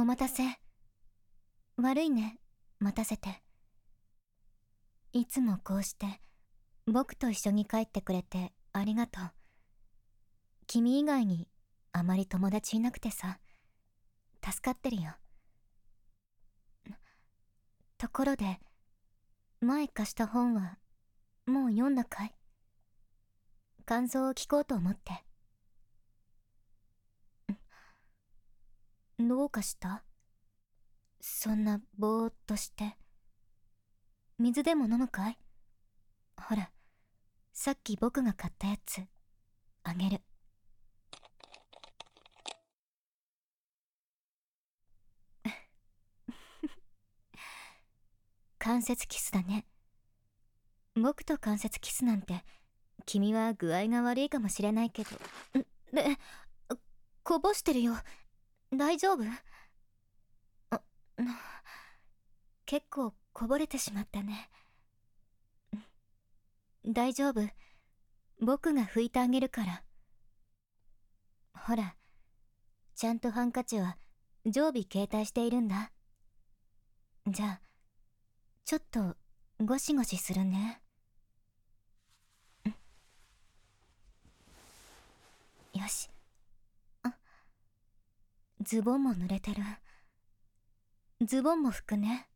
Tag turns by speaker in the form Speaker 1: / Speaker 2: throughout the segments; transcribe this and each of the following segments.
Speaker 1: お待たせ。悪いね、待たせて。いつもこうして僕と一緒に帰ってくれてありがとう。君以外にあまり友達いなくてさ、助かってるよ。ところで、前貸した本はもう読んだかい？感想を聞こうと思って。どうかした？そんなぼーっとして。水でも飲むかい？ほら、さっき僕が買ったやつあげる。関節キスだね。僕と関節キスなんて、君は具合が悪いかもしれないけど。で、こぼしてるよ。大丈夫？あ、結構こぼれてしまったね。大丈夫。僕が拭いてあげるから。ほら、ちゃんとハンカチは常備携帯しているんだ。じゃあ、ちょっとゴシゴシするね。よし。ズボンも濡れてる。ズボンも拭くね。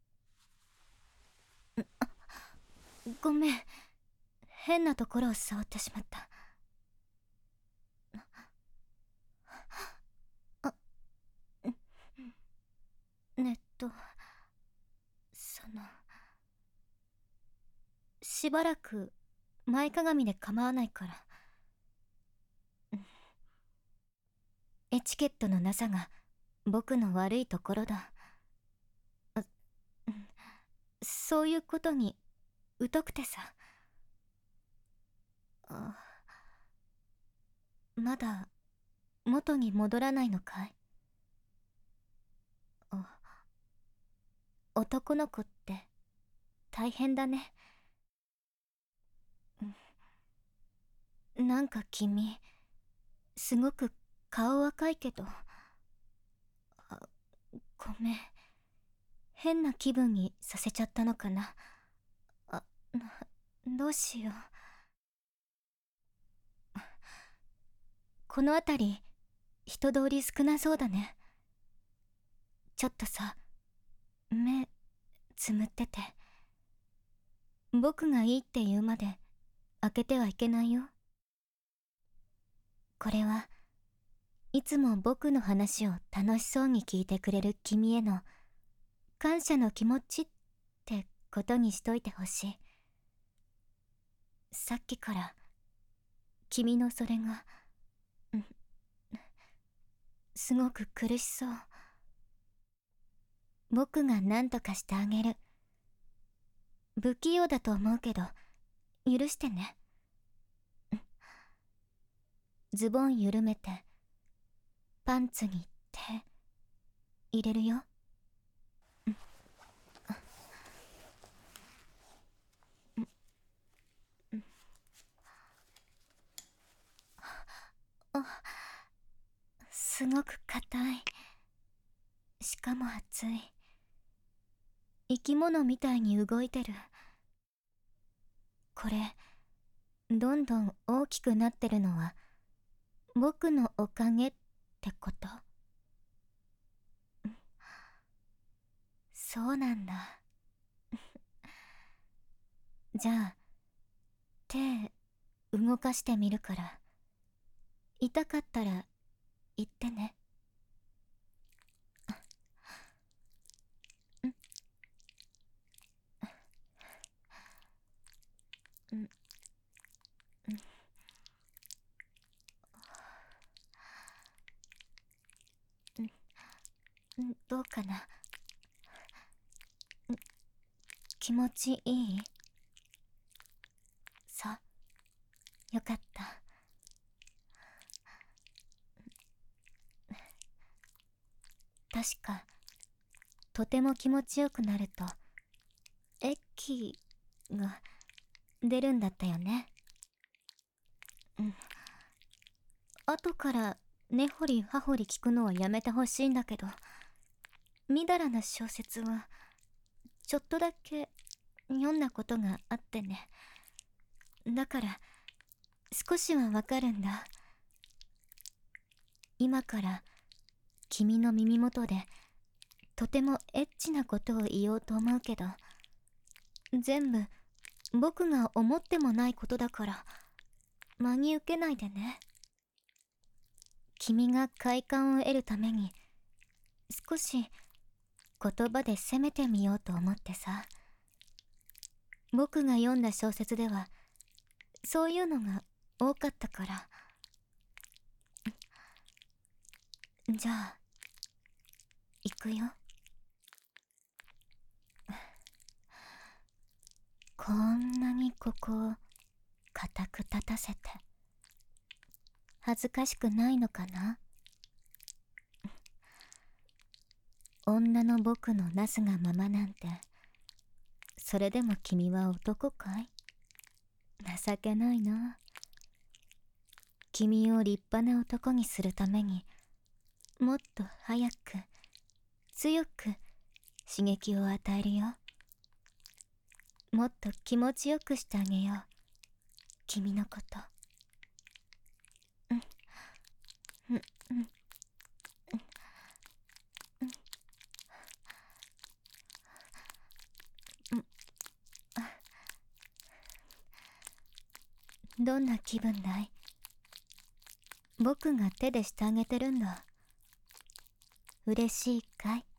Speaker 1: ごめん。変なところを触ってしまった。あ、その、しばらく前かがみで構わないから。エチケットのなさが僕の悪いところだ。そういうことに疎くてさ。まだ元に戻らないのかい？男の子って大変だね。なんか君、すごく顔赤いけど。ごめん。変な気分にさせちゃったのかな。あ、どうしよう。この辺り、人通り少なそうだね。ちょっとさ、目、つむってて。僕がいいって言うまで、開けてはいけないよ。これはいつも僕の話を楽しそうに聞いてくれる君への感謝の気持ちってことにしといてほしい。さっきから君のそれが、すごく苦しそう。僕が何とかしてあげる。不器用だと思うけど、許してね。ズボン緩めて、パンツに手、入れるよ。すごく硬い。しかも熱い。生き物みたいに動いてる。これ、どんどん大きくなってるのは、僕のおかげってこと？そうなんだ。じゃあ、手、動かしてみるから。痛かったら、言ってね。どうかな。気持ちいい？そう。よかった。確か、とても気持ちよくなると、液が出るんだったよね。後から根掘り葉掘り聞くのはやめてほしいんだけど、 みだらな小説はちょっとだけ読んだことがあってね。だから少しはわかるんだ。今から君の耳元でとてもエッチなことを言おうと思うけど、全部僕が思ってもないことだから真に受けないでね。君が快感を得るために少し言葉で責めてみようと思ってさ。僕が読んだ小説ではそういうのが多かったから。じゃあ行くよ。こんなにここを固く立たせて恥ずかしくないのかな。女の僕のなすがままなんて、それでも君は男かい？情けないな。君を立派な男にするためにもっと早く強く刺激を与えるよ。もっと気持ちよくしてあげよう、君のこと。うんうんうんどんな気分だい？僕が手でしてあげてるんだ。嬉しいかい？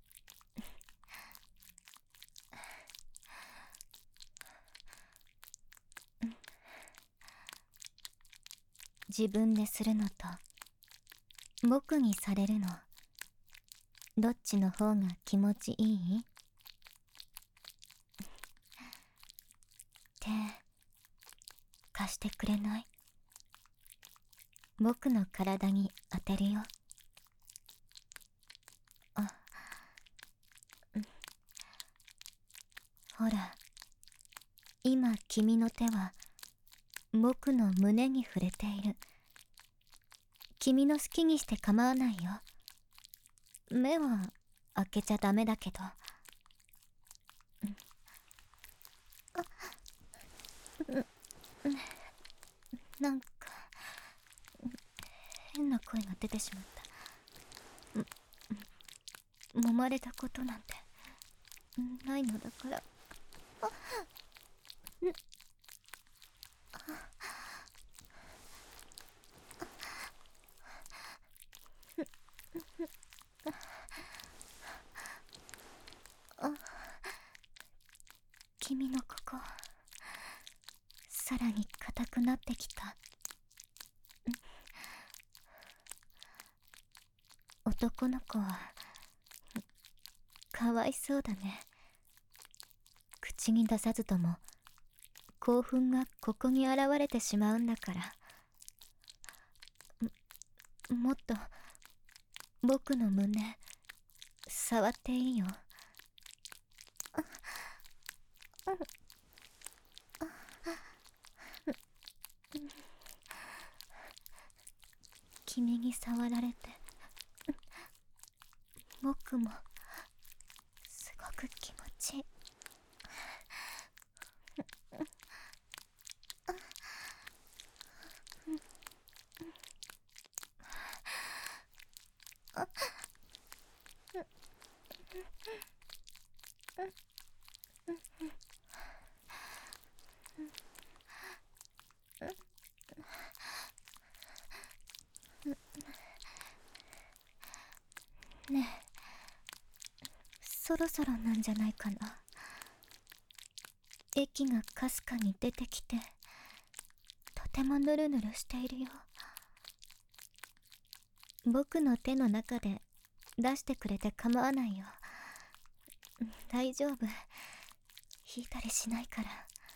Speaker 1: 自分でするのと僕にされるの、どっちの方が気持ちいい？手貸してくれない？僕の体に当てるよ。あ、ほら、今君の手は僕の胸に触れている。君の好きにして構わないよ。目は開けちゃダメだけど。なんか変な声が出てしまった。揉まれたことなんてないのだから。君のここさらに硬くなってきた。男の子はかわいそうだね。口に出さずとも興奮がここに現れてしまうんだから。もっと僕の胸触っていいよ。君に触られて僕もすごく気持ちいい。ねえ、そろそろなんじゃないかな。液がかすかに出てきてとてもヌルヌルしているよ。僕の手の中で出してくれて構わないよ。大丈夫、引いたりしないから。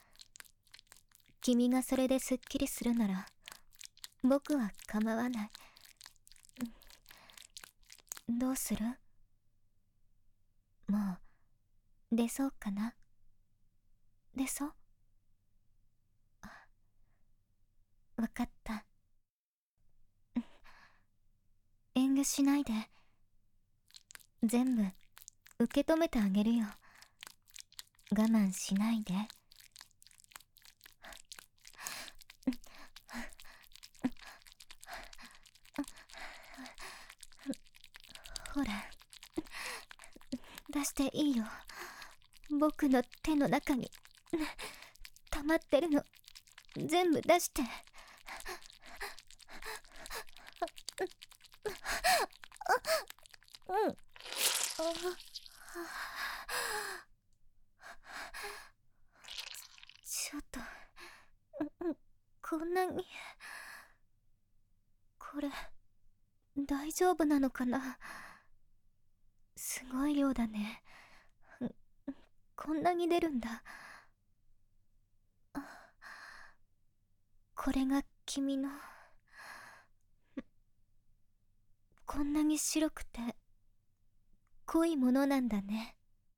Speaker 1: 君がそれですっきりするなら僕は構わない。どうする？もう出そうかな？出そう？わかった。遠慮しないで。全部受け止めてあげるよ。我慢しないで。ほら、出していいよ。僕の手の中に溜まってるの全部出して。うん。ちょっと、こんなに。これ大丈夫なのかな。すごい量だね。こんなに出るんだ。これが君の。こんなに白くて濃いものなんだね。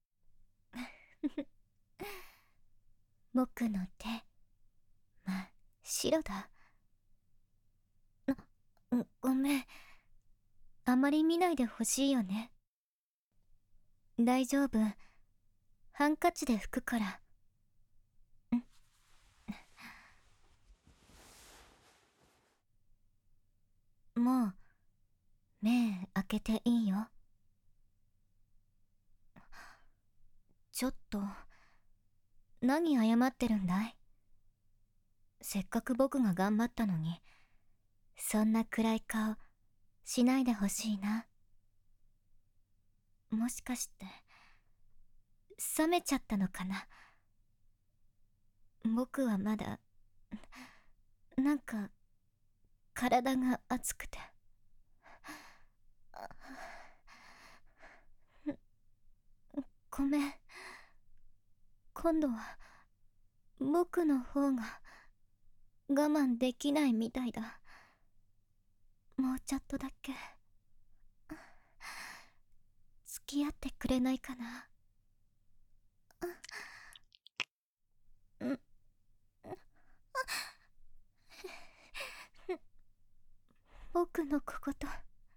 Speaker 1: 僕の手真っ白だ。ごめん。あまり見ないでほしいよね。大丈夫。ハンカチで拭くから。もう目開けていいよ。ちょっと何謝ってるんだい。せっかく僕が頑張ったのに、そんな暗い顔しないでほしいな。もしかして冷めちゃったのかな。僕はまだなんか体が熱くて。ごめん。今度は僕の方が我慢できないみたいだ。もうちょっとだけ付き合ってくれないかな。僕のここと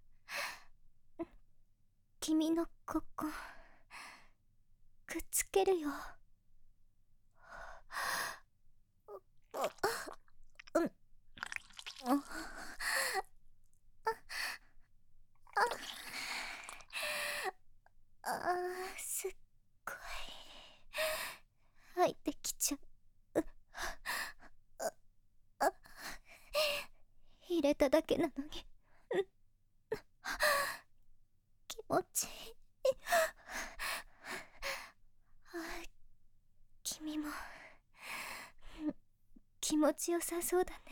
Speaker 1: 君のここくっつけるよ。すっごい入ってきちゃう。入れただけなのに気持ちいい。君も気持ちよさそうだね。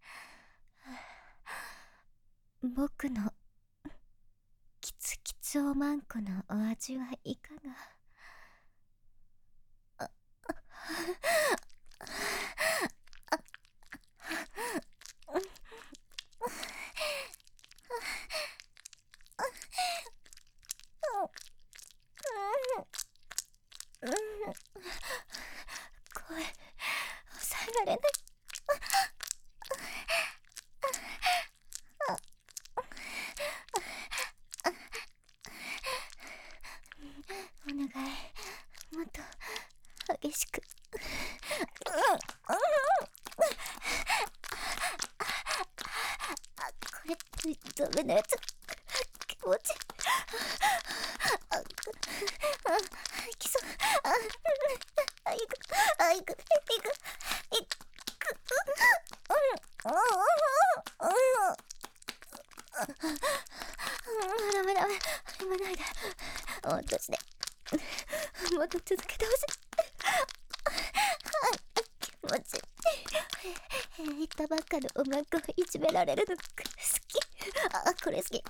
Speaker 1: 僕のキツキツおまんこのお味はいかが。声抑えられない。お願い、もっと激しく。これってダメなやつ。気持ちいきそう。いくいくダメ言わないで。もっとしてもっと続けてほしい。気持ちいい。言ったばっかの音楽をいじめられるの好き。これ好き。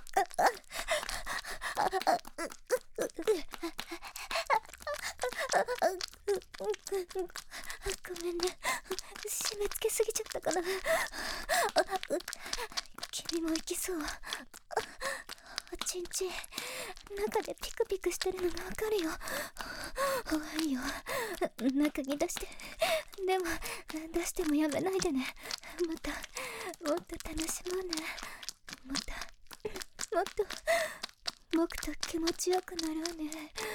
Speaker 1: ごめんね。締め付けすぎちゃったかな。君も行きそう。おちんちん中でピクピクしてるのがわかるよ。怖いよ。中に出して。でも出してもやめないでね。もっと楽しもうね。もっと僕と気持ちよくなろうね。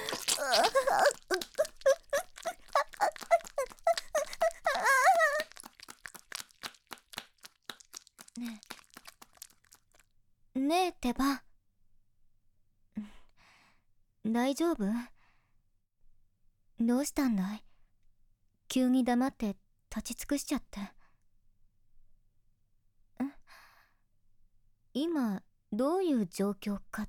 Speaker 1: ねえねえ手羽、大丈夫？どうしたんだい？急に黙って立ち尽くしちゃって。今どういう状況かって。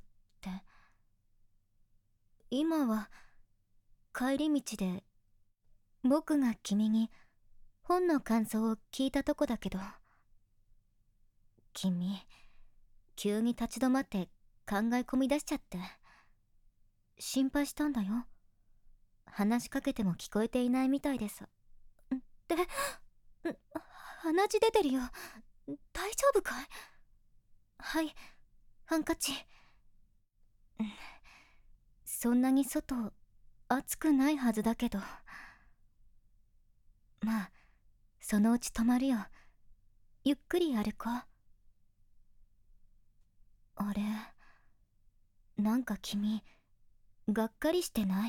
Speaker 1: 今は帰り道で僕が君に本の感想を聞いたとこだけど、君急に立ち止まって考え込み出しちゃって心配したんだよ。話しかけても聞こえていないみたいです。で、鼻血出てるよ。大丈夫かい？はい、ハンカチ。そんなに外暑くないはずだけど、まあそのうち止まるよ。ゆっくり歩こう。あれ、なんか君がっかりしてない？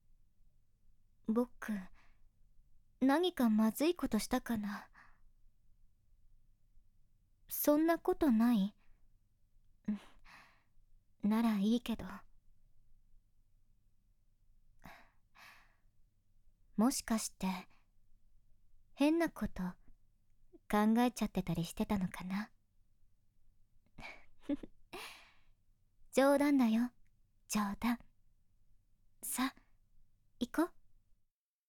Speaker 1: 僕何かまずいことしたかな？そんなことない？ならいいけど。もしかして変なこと考えちゃってたりしてたのかな？冗談だよ、冗談。さあ行こう。